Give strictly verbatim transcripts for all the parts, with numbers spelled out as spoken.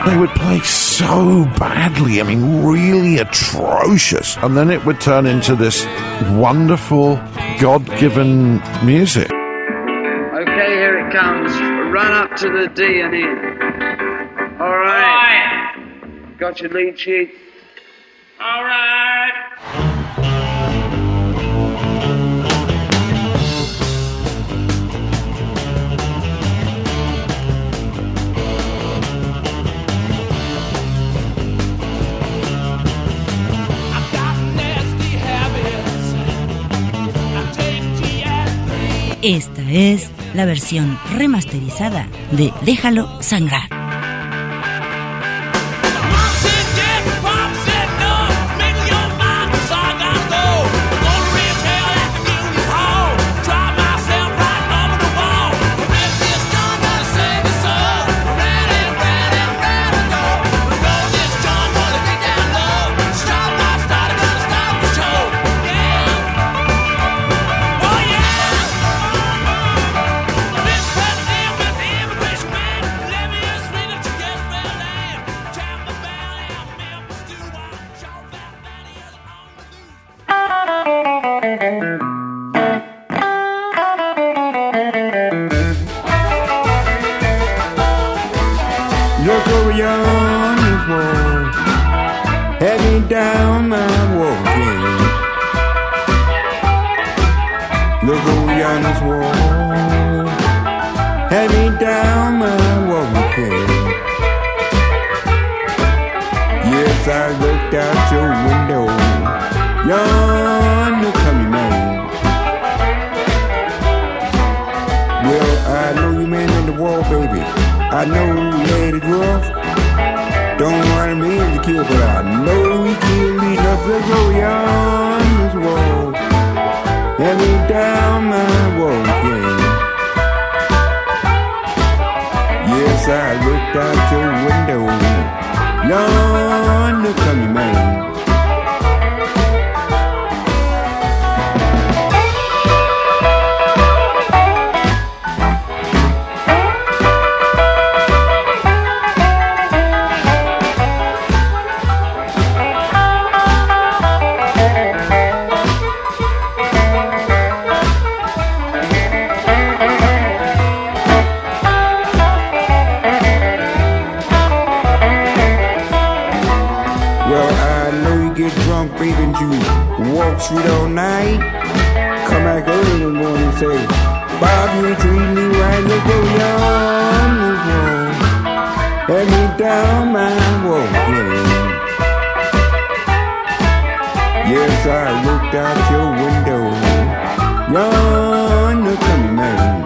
They would play so badly, I mean, really atrocious. And then it would turn into this wonderful, God-given music. Okay, here it comes. Run up to the D and E. All right. All right. Got your lead sheet? All right. Esta es la versión remasterizada de Déjalo Sangrar. Look over yon this wall, head me down my walking. Look over yon this wall, head me down my walking. Yes, I looked out your window, yonder coming man. Well, I know you man in the wall, baby. I know we had it rough. Don't want me to kill, but I know we killed enough to go beyond this wall. Let me down my wall again. Yes, I looked out your window. Yonder coming man. Walk street all night, come back early in the morning and say, Bob, you treat me right, let's go beyond this wall. Let me down my walk, yeah. Yes, I looked out your window, yonder coming man.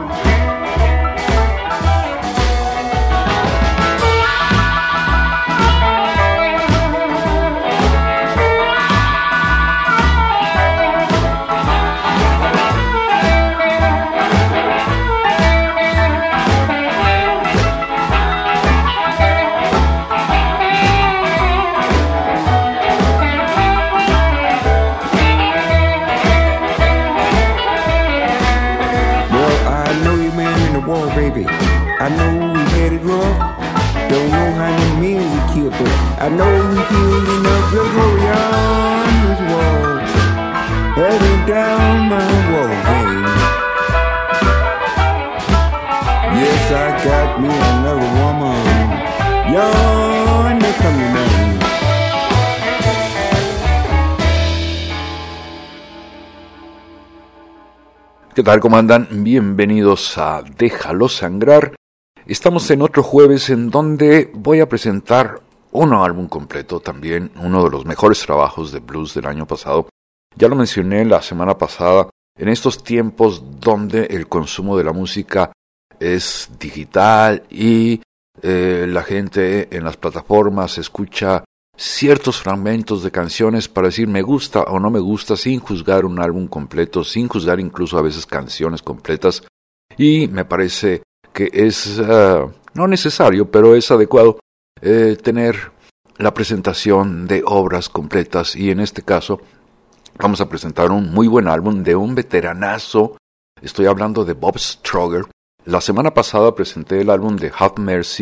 I know we had it rough. Don't know how many men we killed, but I know we killed enough to go beyond this wall. Heading down my wall, baby. Yes, I got me another woman. Yonder coming man. ¿Qué tal? ¿Cómo andan? Bienvenidos a Déjalo Sangrar. Estamos en otro jueves en donde voy a presentar un álbum completo también, uno de los mejores trabajos de blues del año pasado. Ya lo mencioné la semana pasada, en estos tiempos donde el consumo de la música es digital y eh, la gente en las plataformas escucha ciertos fragmentos de canciones para decir me gusta o no me gusta sin juzgar un álbum completo, sin juzgar incluso a veces canciones completas, y me parece que es uh, no necesario, pero es adecuado eh, tener la presentación de obras completas, y en este caso vamos a presentar un muy buen álbum de un veteranazo. Estoy hablando de Bob Strugger. La semana pasada presenté el álbum de Have Mercy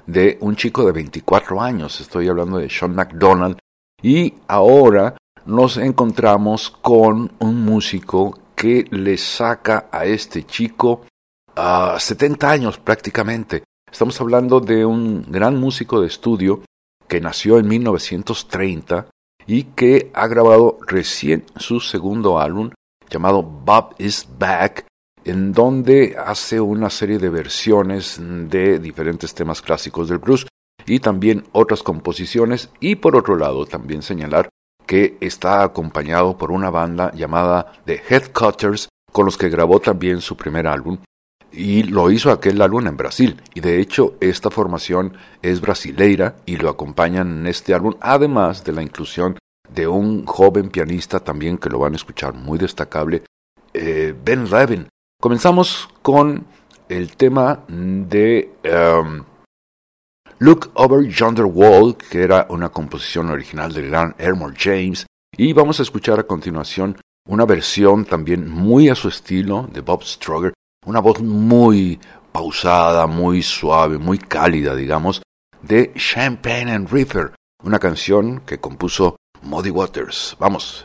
de un chico de veinticuatro años, estoy hablando de Sean McDonald, y ahora nos encontramos con un músico que le saca a este chico a uh, setenta años prácticamente. Estamos hablando de un gran músico de estudio que nació en mil novecientos treinta y que ha grabado recién su segundo álbum llamado Bob is Back, en donde hace una serie de versiones de diferentes temas clásicos del blues y también otras composiciones, y por otro lado también señalar que está acompañado por una banda llamada The Headcutters, con los que grabó también su primer álbum, y lo hizo aquel álbum en Brasil, y de hecho esta formación es brasileira y lo acompañan en este álbum, además de la inclusión de un joven pianista también que lo van a escuchar muy destacable, eh, Ben Levin. Comenzamos con el tema de um, Look Over Yonder Wall, que era una composición original de gran Elmore James, y vamos a escuchar a continuación una versión también muy a su estilo de Bob Strugger, una voz muy pausada, muy suave, muy cálida, digamos, de Champagne and Reefer, una canción que compuso Muddy Waters. Vamos.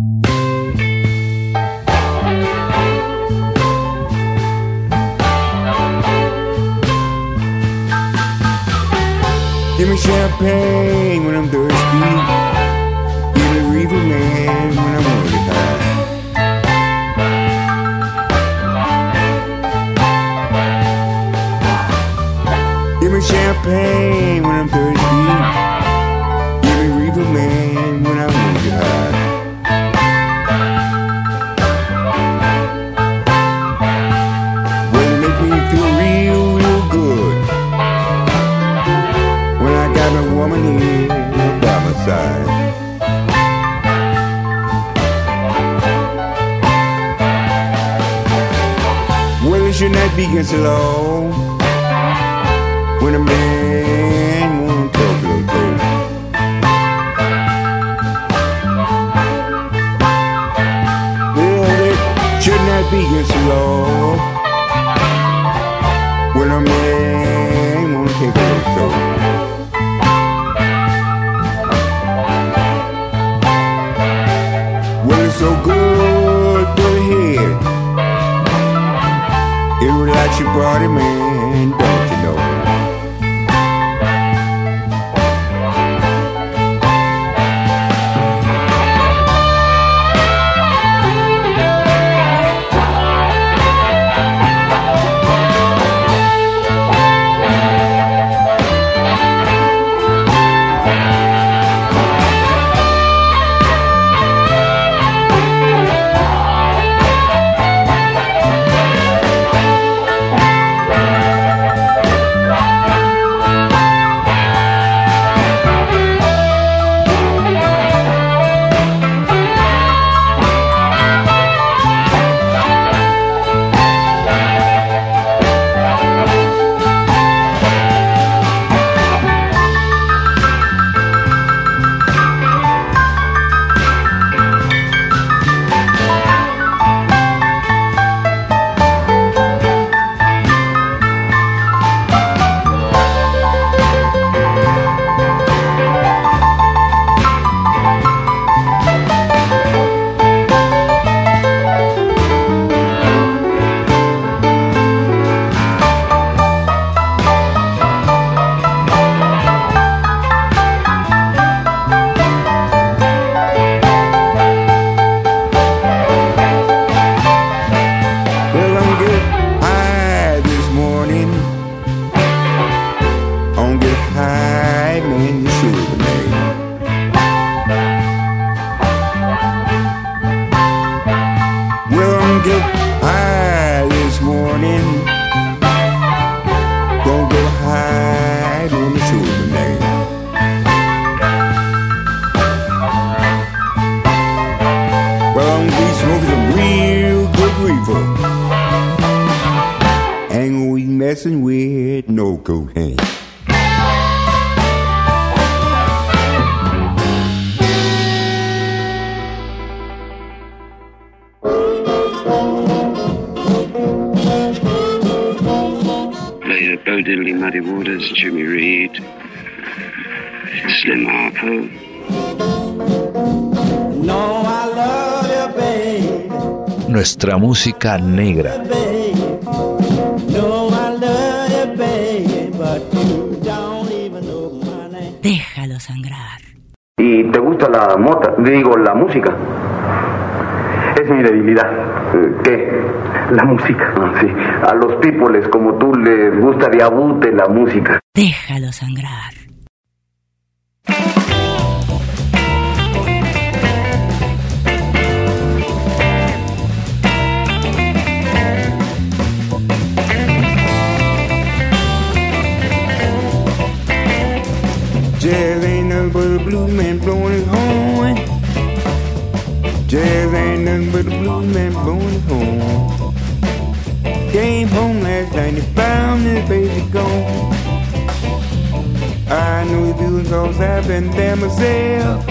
Give me champagne when I'm thirsty. Give me reefer man when I'm already high. Give me champagne when I'm thirsty. Give me reefer man when I'm already high. Well, it make me feel real, real good when I got a woman here by my side. Well, it should not be against the law when a man won't talk a little close. Well, it should not be against the law when a man won't take a little close. Well, it's so good to the head. It relax your body, man, don't you know? Messing with no cocaine. Played a bow Diddley Muddy Waters, Jimmy Reed, Slim Harpo. No, I love you, babe. Nuestra música negra. No, I love you, babe, but you don't even know my name. Déjalo sangrar. ¿Y te gusta la mota? Digo, la música. Es mi debilidad. ¿Qué? La música. Ah, sí. A los peoples como tú les gusta de abute la música. Déjalo sangrar. Jazz ain't nothing but a blues man blowing his horn. Jazz ain't nothing but a blues man blowing his horn. Came home last night and found his baby gone. I know he's doing cause I've been there myself.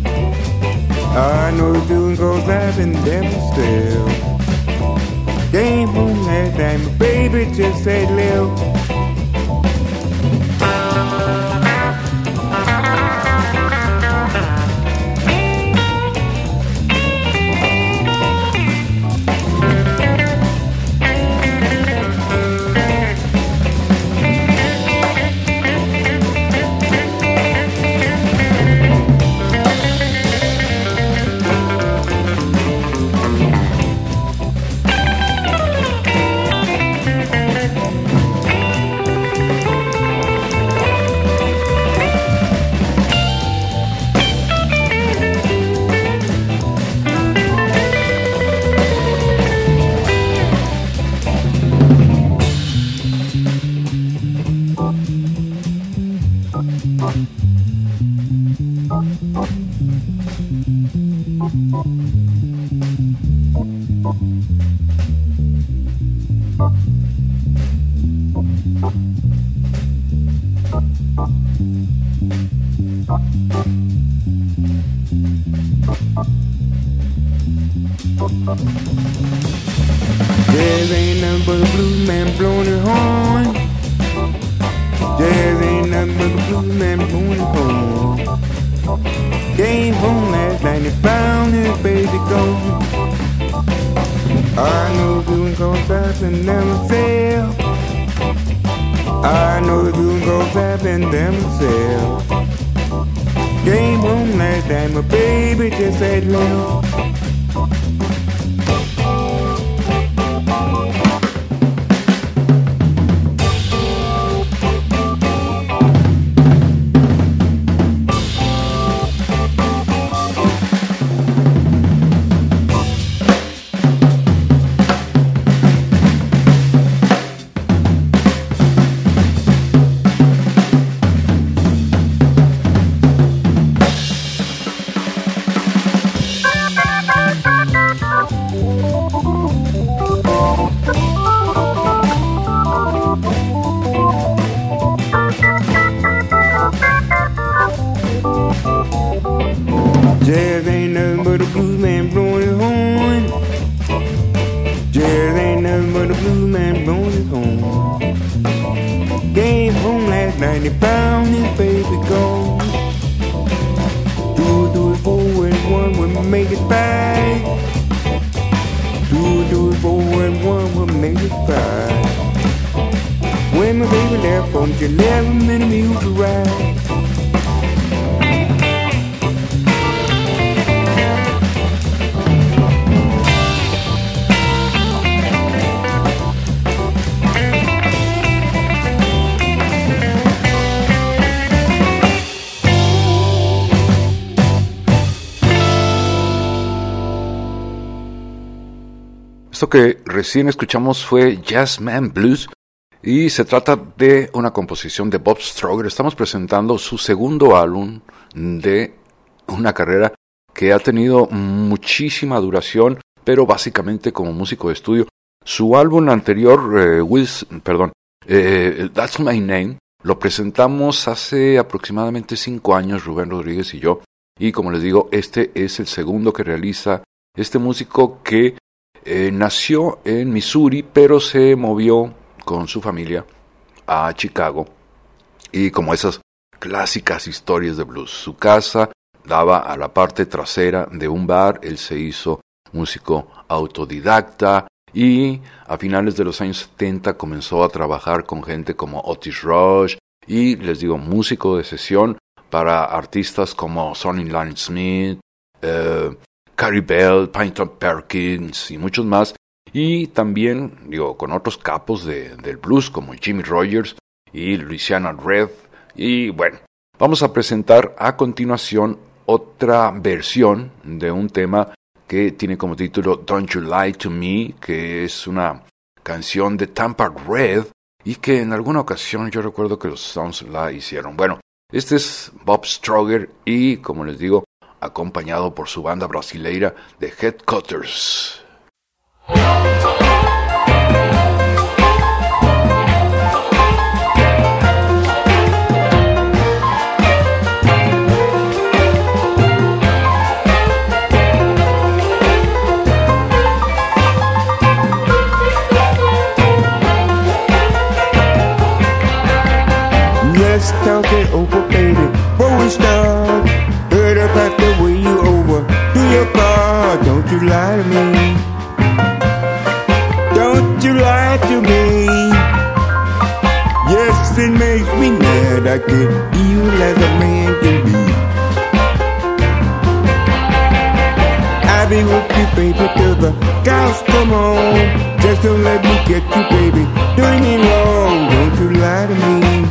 I know he's doing cause I've been there myself. Came home last night, my baby just said left. Jazz ain't nothing but a blues man blowing his horn. Jazz ain't nothing but a blues man blowing his horn. Came home last night and found his baby gone. I know the doing cause I've been there myself. I know the doing cause I've been there myself. Came home last night, my baby just said no. Jazz ain't nothing but a blues man blowing his horn. Jazz ain't nothing but a blues man blowing his horn. Came home last night and found his baby gone. Two, two, four, and one will make it five. Two, two, four, and one will make it five. When my baby left on she left him in a mule to ride. Esto que recién escuchamos fue Jazzman Blues y se trata de una composición de Bob Stroger. Estamos presentando su segundo álbum de una carrera que ha tenido muchísima duración, pero básicamente como músico de estudio. Su álbum anterior, eh, Wills, perdón, eh, That's My Name, lo presentamos hace aproximadamente cinco años Rubén Rodríguez y yo. Y como les digo, este es el segundo que realiza este músico que Eh, nació en Missouri, pero se movió con su familia a Chicago y como esas clásicas historias de blues. Su casa daba a la parte trasera de un bar, él se hizo músico autodidacta y a finales de los años setenta comenzó a trabajar con gente como Otis Rush y, les digo, músico de sesión para artistas como Sonny Lane Smith, eh, Carrie Bell, Pynton Perkins y muchos más, y también, digo, con otros capos de, del blues como Jimmy Rogers y Louisiana Red. Y bueno, vamos a presentar a continuación otra versión de un tema que tiene como título Don't You Lie to Me, que es una canción de Tampa Red y que en alguna ocasión yo recuerdo que los Stones la hicieron. Bueno, este es Bob Stroger y, como les digo, acompañado por su banda brasileira The Headcutters. Let's talk it over, baby. Before we start, heard about the way you over do your part. Don't you lie to me. Don't you lie to me. Yes, it makes me mad. I get evil as a man can be. I'll be with you, baby, till the cows come home. Just don't let me get you, baby, doing me wrong. Don't you lie to me.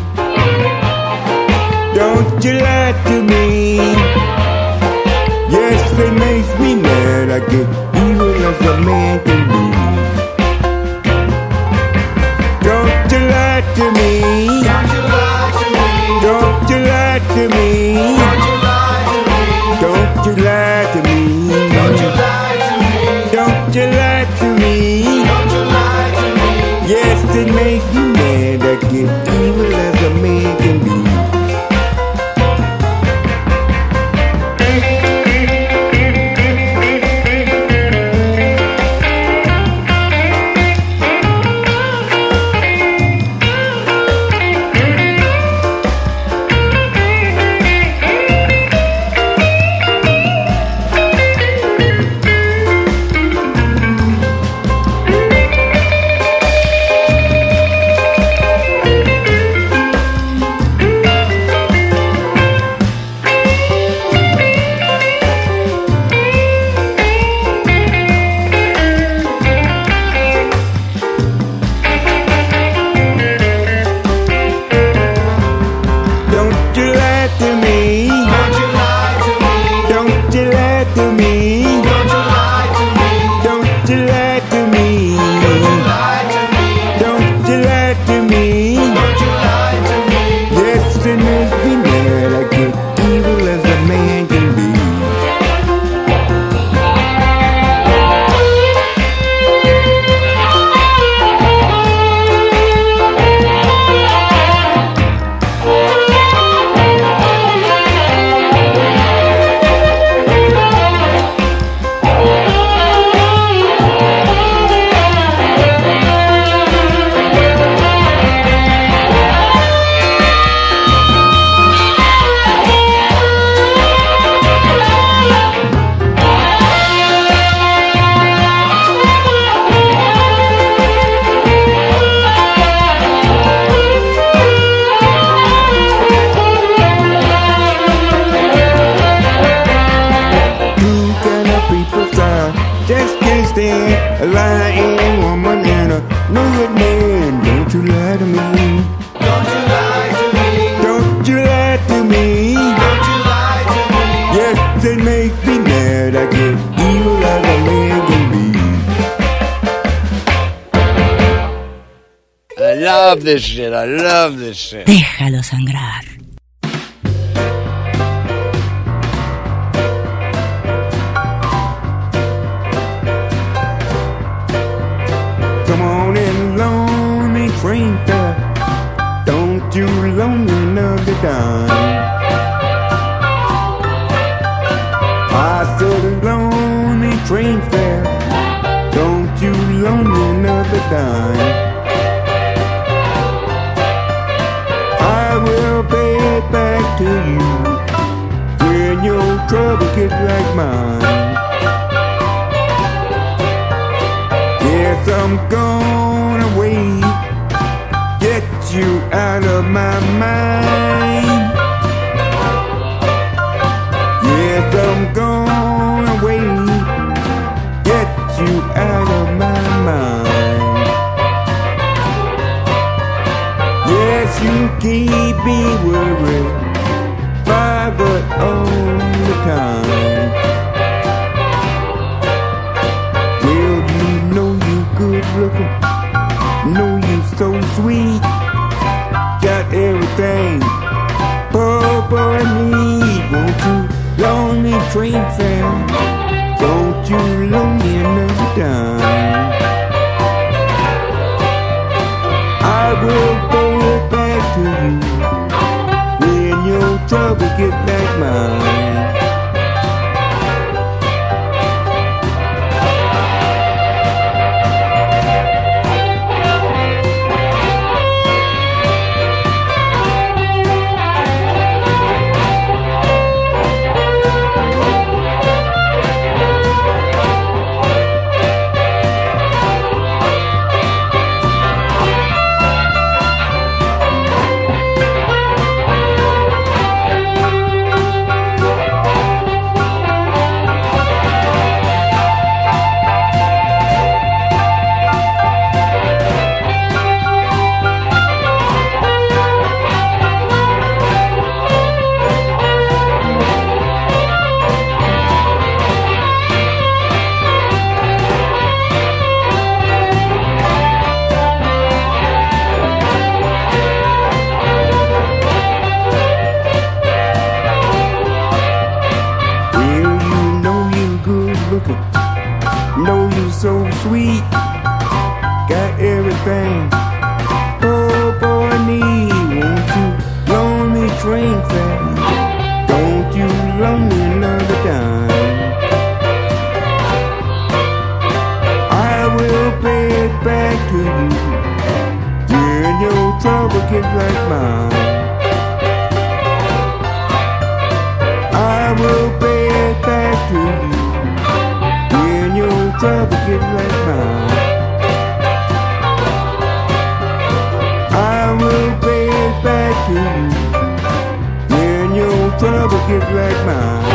Don't you lie to me. Yes, it makes me mad. I get evil as a man can be. Don't you lie to me. Don't you lie to me. Don't you lie to me. Don't you lie to me. Don't you lie to me. Don't you lie to me. Yes, it makes me mad. I get evil as a man can be. I love this shit, I love this shit. Déjalo sangrar. Come on in, lonely stranger. Don't you lonely another dime. I said lonely stranger. Don't you lonely another dime. I will pay it back to you when your trouble gets like mine. Yes, I'm gonna wait, get you out of my mind. Yes, I'm gonna wait, get you out of my mind. Yes, you keep me worried by the only time. Well, you know you good looking, know you so sweet, got everything Papa need. Won't you loan me train fare? Won't you loan me another dime? I will pay it back to you when your trouble get like mine. Know you so sweet, got everything poor boy need. Won't you loan me train fare? Don't you loan me another dime? I will pay it back to you when your trouble gets like mine. I will pay it back to you when your trouble gets like mine. I will pay it back to you when your trouble gets like mine.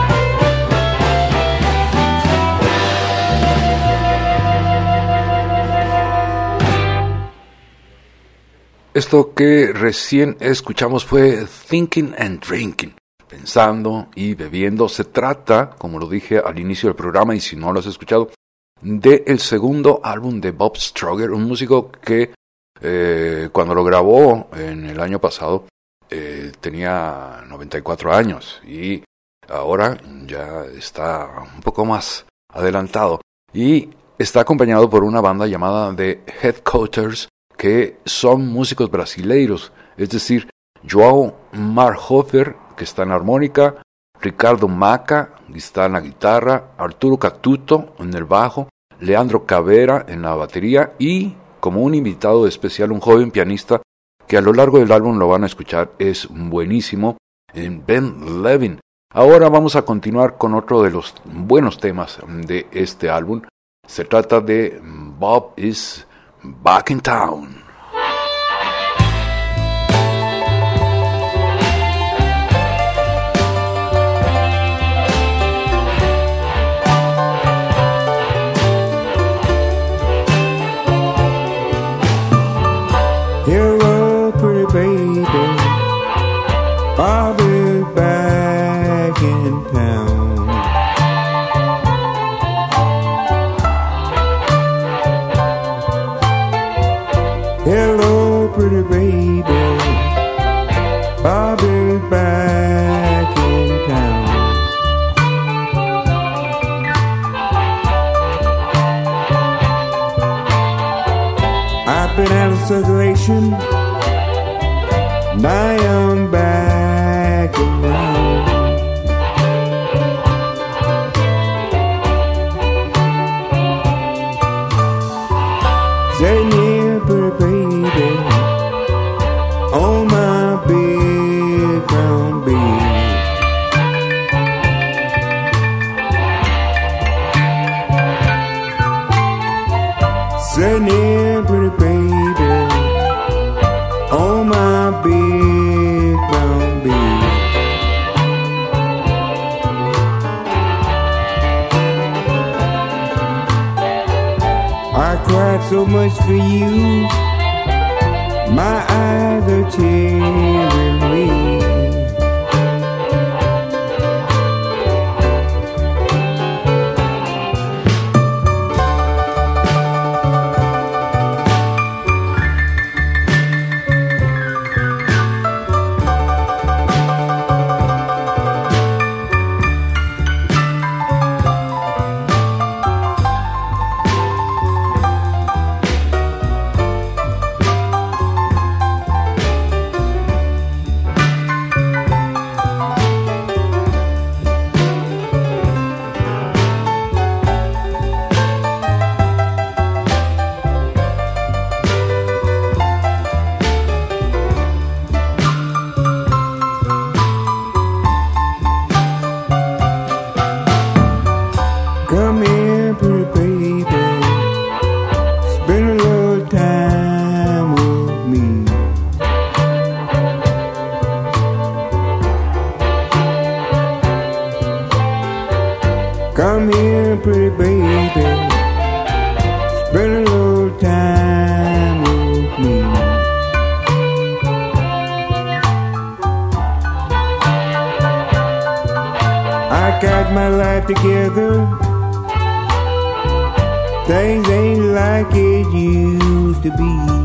Esto que recién escuchamos fue Thinking and Drinking, pensando y bebiendo. Se trata, como lo dije al inicio del programa, y si no lo has escuchado, de el segundo álbum de Bob Strowger, un músico que eh, cuando lo grabó en el año pasado eh, tenía noventa y cuatro años y ahora ya está un poco más adelantado y está acompañado por una banda llamada The Headquarters, que son músicos brasileiros, es decir, João Marhofer, que está en la armónica, Ricardo Maca, que está en la guitarra, Arturo Catuto en el bajo, Leandro Cavera en la batería y, como un invitado especial, un joven pianista que a lo largo del álbum lo van a escuchar, es buenísimo, en Ben Levin. Ahora vamos a continuar con otro de los buenos temas de este álbum. Se trata de Bob is Back in Town. Hello, pretty baby, Bob is back in town. Hello, pretty baby, Bob is back in town. I've been out of circulation, now I'm back around. Say near, pretty baby, on my always for you. My eyes are tearing red. Come here, pretty baby, spend a little time with me. Come here, pretty baby, spend a little time with me. I got my life together. Things ain't like it used to be.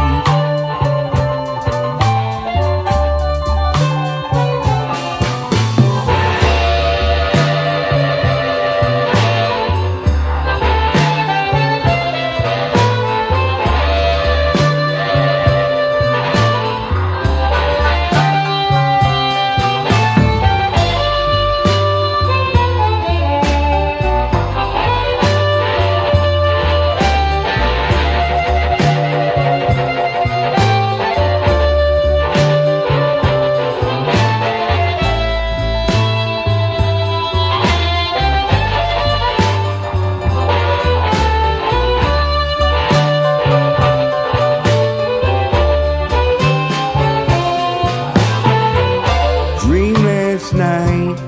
Dream last night,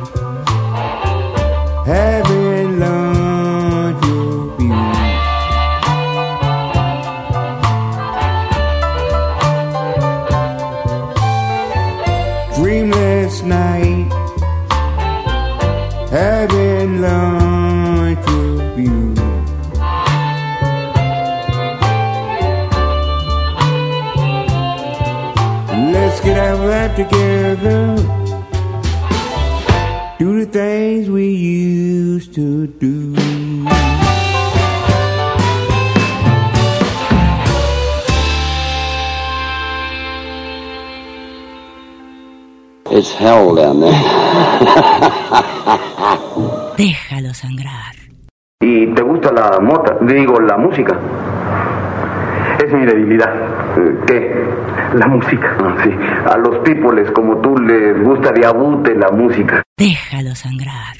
having lunch with you. Dream last night, having lunch with you. Let's get our life together. Do the things we used to do. It's hell down there. Déjalo sangrar. ¿Y te gusta la mota? Digo, la música. Es mi debilidad. ¿Qué? La música. Ah, sí. A los peoples como tú les gusta de abute la música. Déjalo sangrar.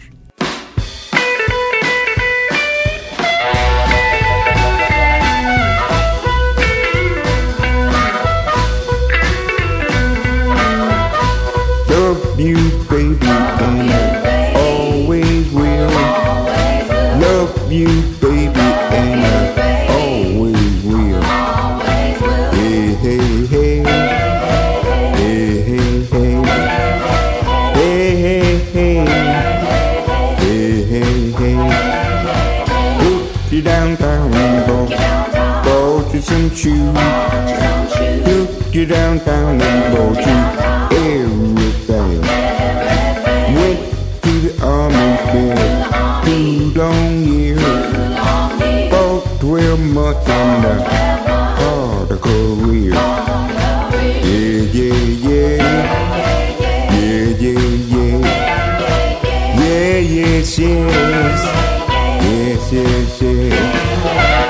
Love you, baby, and I always will. Love you, baby, and I always will. Hey, hey, hey. Hey, hey, hey. Hey, hey, hey. Hey, hey, hey. Took you downtown and bought, bought you some shoes. Took you downtown and bought you everything. Went to the army for two long years. Fought twelve months in the hard career. Yeah, yeah, yeah. Yeah, yeah, yeah. Yeah, yes, yes. Yes, yes, yes.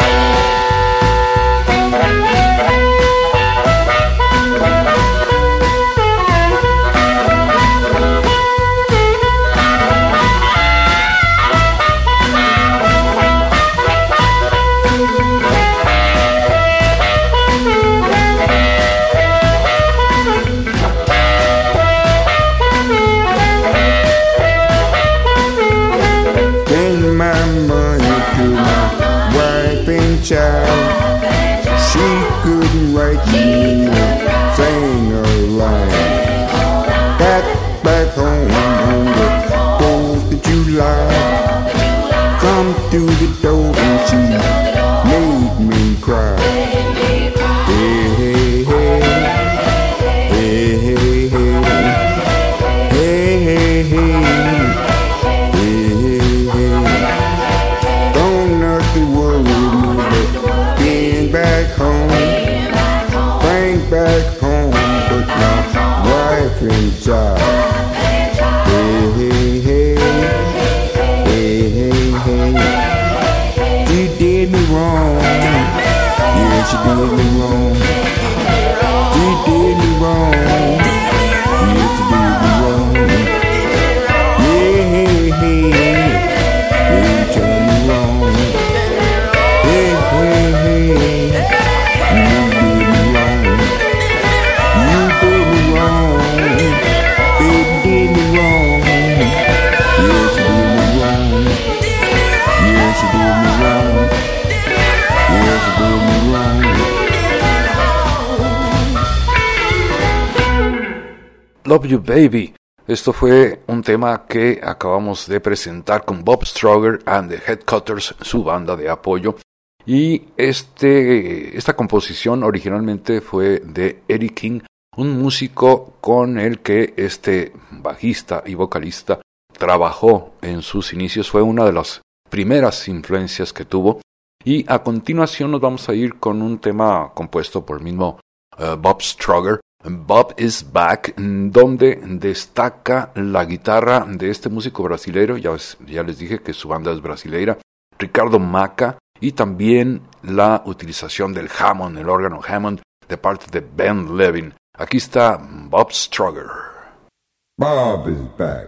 finish job. Hey, hey, hey, hey, hey, hey. She did me wrong. Yeah, she did me wrong. She did me wrong. Yeah, she did me wrong. Yeah, hey, hey, hey, you turned me wrong. Hey, hey, hey, you did me wrong. You did me wrong. Baby did me wrong. Yeah, she did me wrong. Yeah, she did me wrong. Yeah, she did me wrong. Love You Baby. Esto fue un tema que acabamos de presentar con Bob Strugger and the Headcutters, su banda de apoyo. Y este, esta composición originalmente fue de Eric King, un músico con el que este bajista y vocalista trabajó en sus inicios. Fue una de las primeras influencias que tuvo. Y a continuación nos vamos a ir con un tema compuesto por el mismo uh, Bob Strugger, Bob is Back, donde destaca la guitarra de este músico brasileiro. Ya, ya les dije que su banda es brasileira, Ricardo Maca, y también la utilización del Hammond, el órgano Hammond, de parte de Ben Levin. Aquí está Bob Strugger. Bob is back.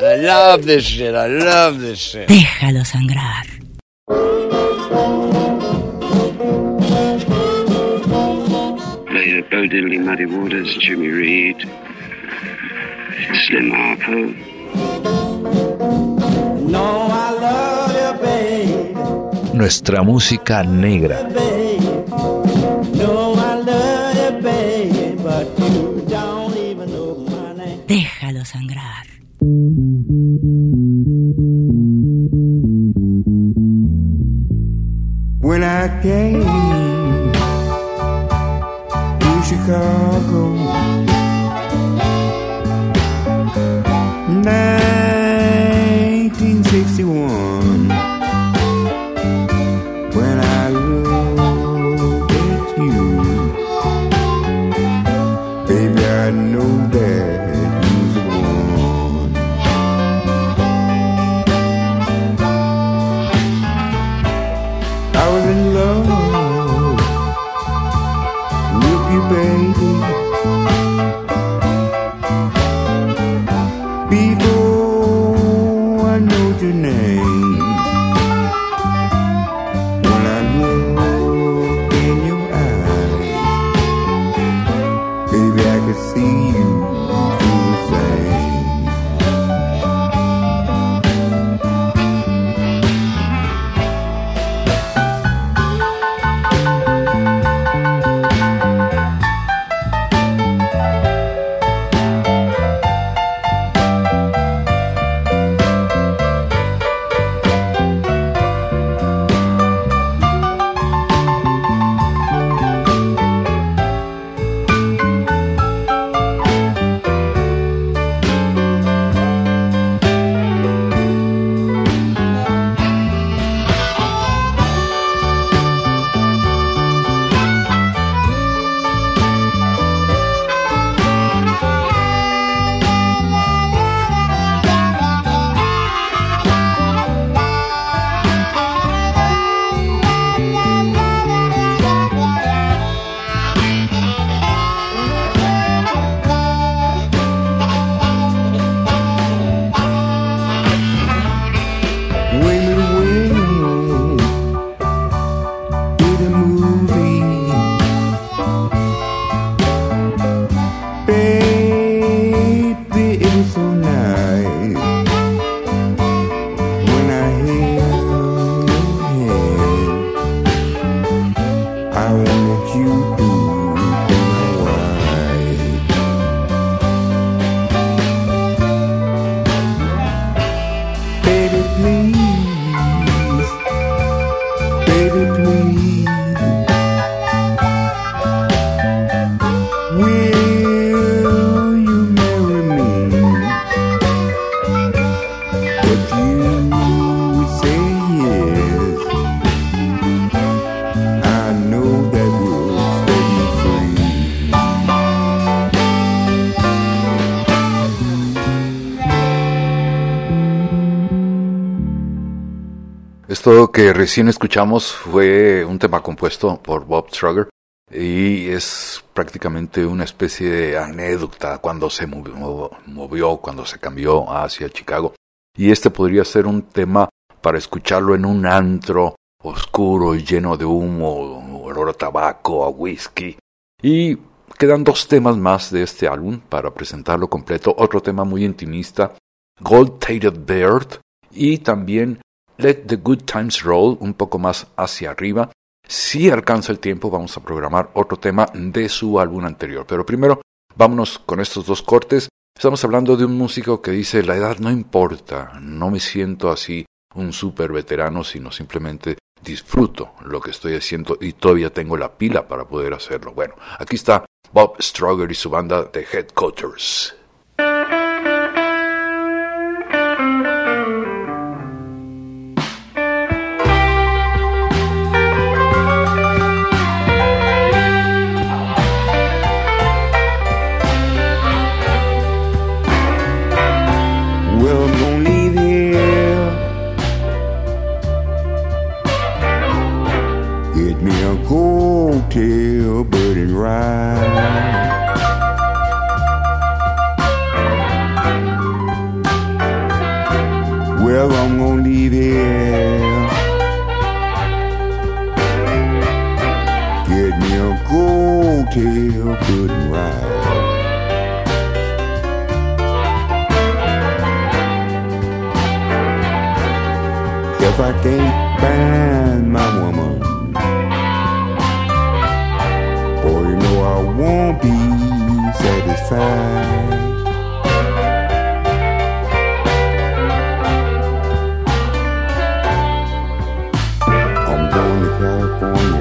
I love this shit. I love this shit. Déjalo sangrar. Play the Bo Diddley Muddy Waters, Jimmy Reed, Slim Harpo. No, I love you, babe. Nuestra música negra. No, I love you, babe, but you don't even know my name. Déjalo sangrar. When I came to Chicago, nineteen sixty-one, when I look at you, baby, I know that you're the one. I was in love with you, baby, before I know your name. When I look in your eyes, baby, I could see you through the same. Esto que recién escuchamos fue un tema compuesto por Bob Strugger y es prácticamente una especie de anécdota cuando se movió, movió, cuando se cambió hacia Chicago. Y este podría ser un tema para escucharlo en un antro oscuro y lleno de humo, olor a tabaco, a whisky. Y quedan dos temas más de este álbum para presentarlo completo. Otro tema muy intimista, Gold-Tailed Bird, y también Let the Good Times Roll, un poco más hacia arriba. Si alcanza el tiempo, vamos a programar otro tema de su álbum anterior. Pero primero, vámonos con estos dos cortes. Estamos hablando de un músico que dice, la edad no importa, no me siento así un súper veterano, sino simplemente disfruto lo que estoy haciendo y todavía tengo la pila para poder hacerlo. Bueno, aquí está Bob Strugger y su banda The Headquarters. Tail burning right. Well, I'm gonna leave here. Get me a gold tail good and right. If I can't find my woman, boy, you know I won't be satisfied. I'm going to California,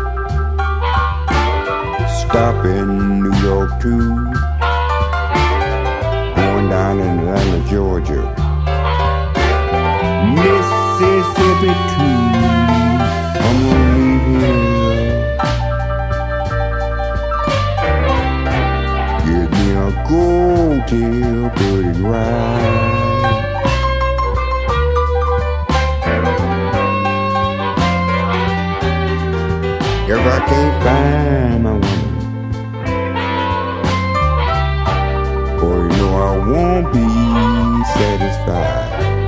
stop in New York too, going down in Atlanta, Georgia, Mississippi too. I'm gonna leave here. Get me a gold tail birdie ride. If I can't find my woman, boy, you know I won't be satisfied.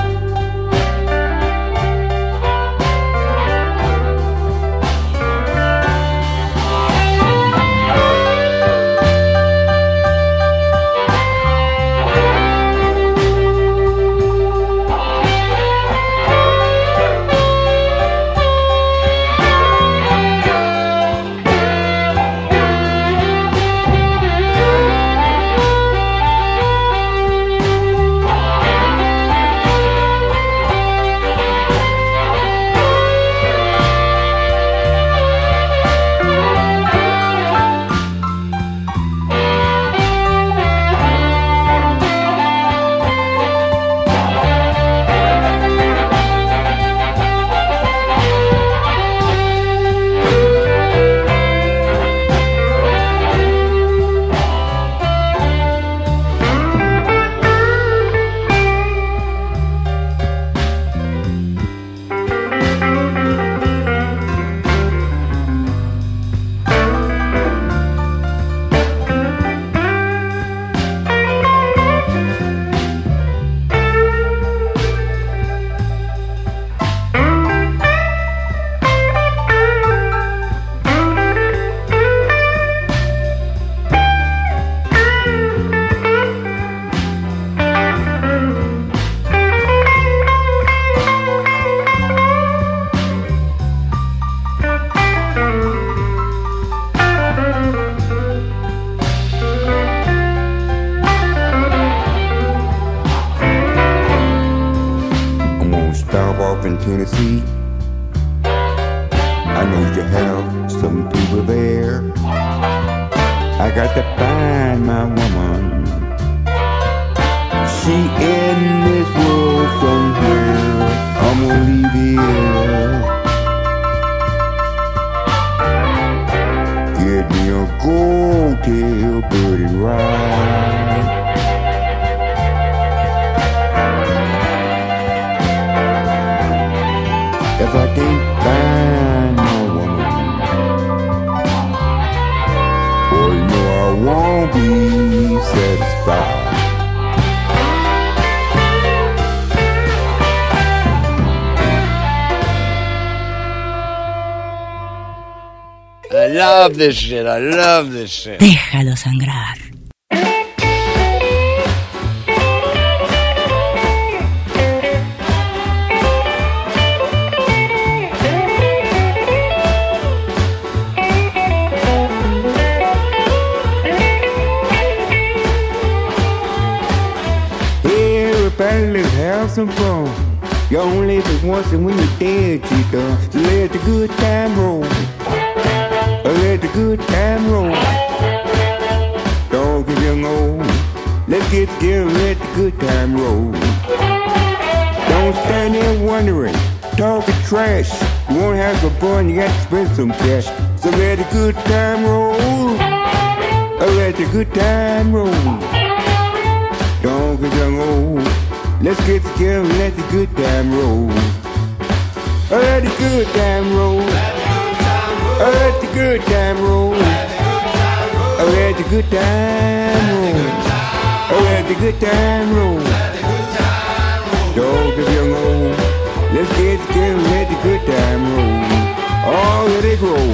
Tennessee, I know you have some people there. I got to find my woman. She in this world somewhere. I'm gonna leave here. Get me a gold tail birdie ride. If I can't find no woman, boy, you know I won't be satisfied. I love this shit, I love this shit. Déjalo sangrar. Let's have some fun. You only live it once, and when you're dead, you done. So let the good time roll. Let the good time roll. Don't get young old. Let's get together and let the good time roll. Don't stand there wondering, talking trash. You wanna have some fun, you got to spend some cash. So let the good time roll. Let the good time roll. Don't get young old. Let's get together and let the good time roll. Let the good time roll. Let the good time roll. Let the good time roll. Let the good time roll. Don't give young Let's get together and let the good time roll. Oh, let it roll.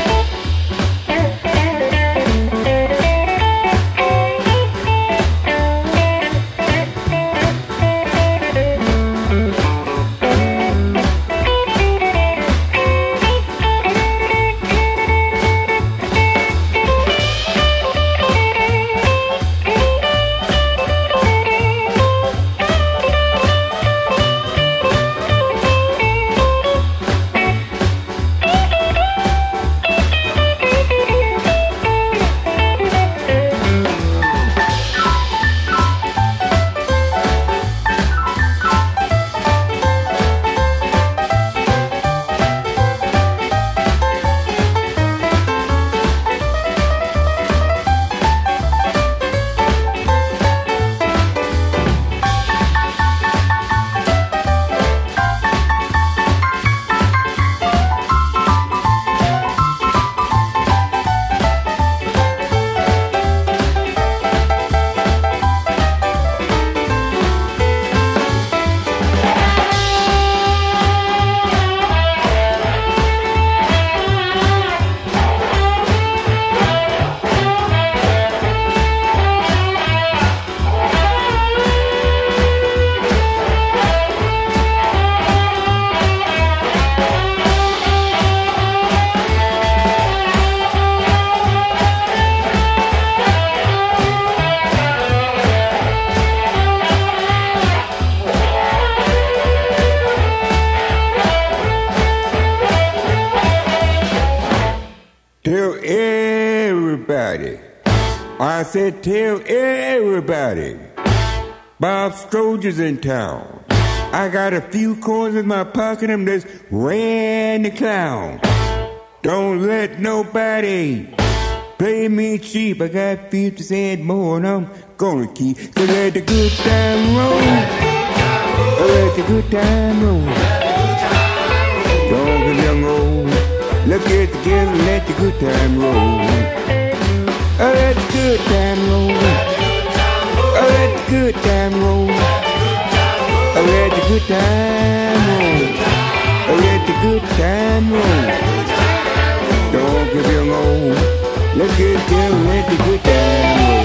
Tell everybody. I said tell everybody. Bob Stroger's in town. I got a few coins in my pocket, I'm just Randy Clown. Don't let nobody play me cheap. I got fifty cents more and I'm gonna keep. So let the good time roll. Let the good time roll. Don't get young old. Let's get together and let the good time roll. Let the good time roll. Let the good time roll. Let the good time roll. Let the good time roll. Don't get young old. Let's get together and let the good time roll.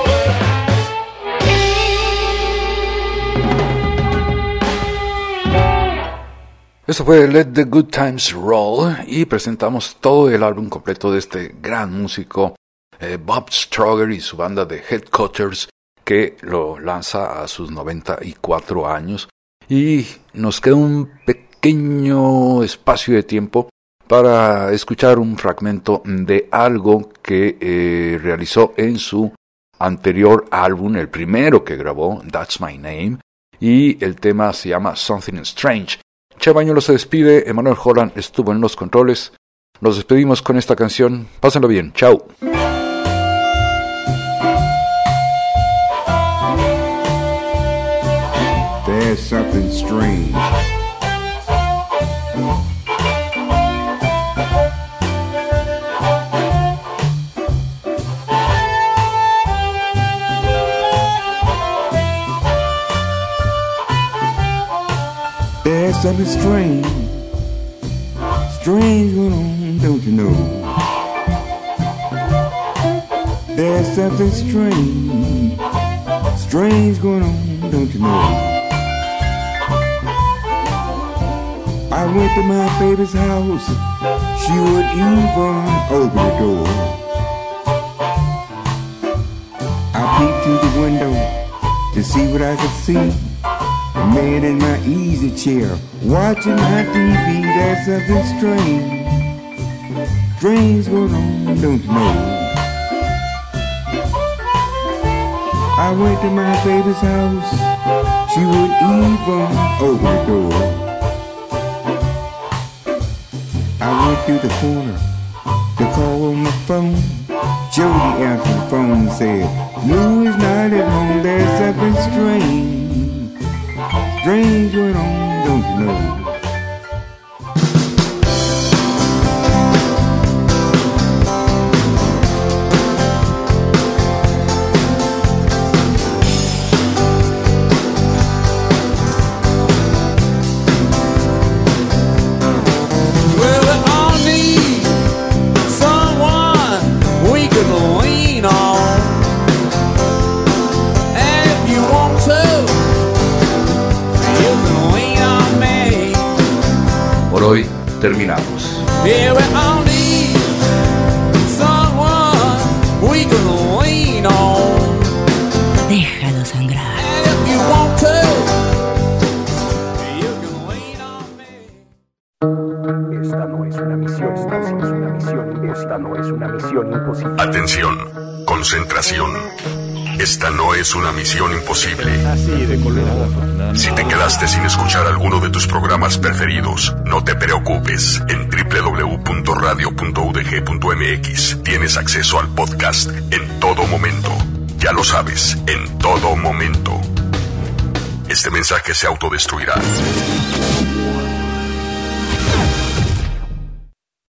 Eso fue Let the Good Times Roll y presentamos todo el álbum completo de este gran músico eh, Bob Stroger y su banda de Headcutters, que lo lanza a sus noventa y cuatro años, y nos queda un pequeño espacio de tiempo para escuchar un fragmento de algo que eh, realizó en su anterior álbum, el primero que grabó, That's My Name, y el tema se llama Something Strange. Che Bañuelo se despide, Emanuel Holland estuvo en los controles. Nos despedimos con esta canción. Pásenlo bien, chao. There's something strange. There's something strange, strange going on, don't you know? There's something strange, strange going on, don't you know? I went to my baby's house, she would even open the door. I peeked through the window to see what I could see. A man in my easy chair, watching my T V. There's something strange, strange going on, don't you know? I went to my baby's house, she would even open the door. I went through the corner to call on the phone. Jody answered the phone and said, Lou is not at home. There's something strange, strange going on, don't you know? terminamos. Yeah, we all need someone we can lean on. Déjalo sangrar. And if you want to, you can lean on me. Esta no es una misión, esta no es una misión, esta no es una misión imposible. Atención, concentración. Esta no es una misión imposible. Si te quedaste sin escuchar alguno de tus programas preferidos, no te preocupes. En doble u doble u doble u punto radio punto u d g punto m x tienes acceso al podcast en todo momento. Ya lo sabes, en todo momento. Este mensaje se autodestruirá.